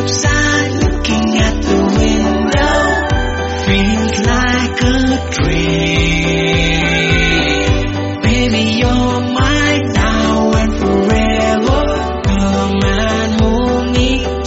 outside, looking at the window, feels like a dream. Baby, you're mine now and forever. Come and hold me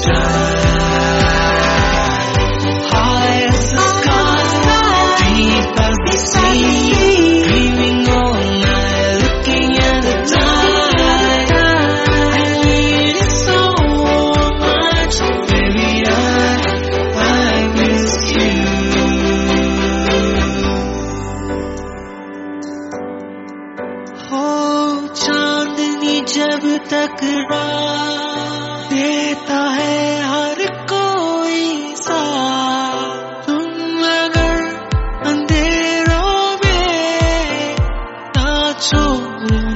tight. High as the sky, deep as the sea, dreaming all night, looking at the tide. I need it so much, baby, I miss you. हो चांदनी जब तक रात देता है हर कोई साथ, तुम अगर अंधेरों में ना छोड़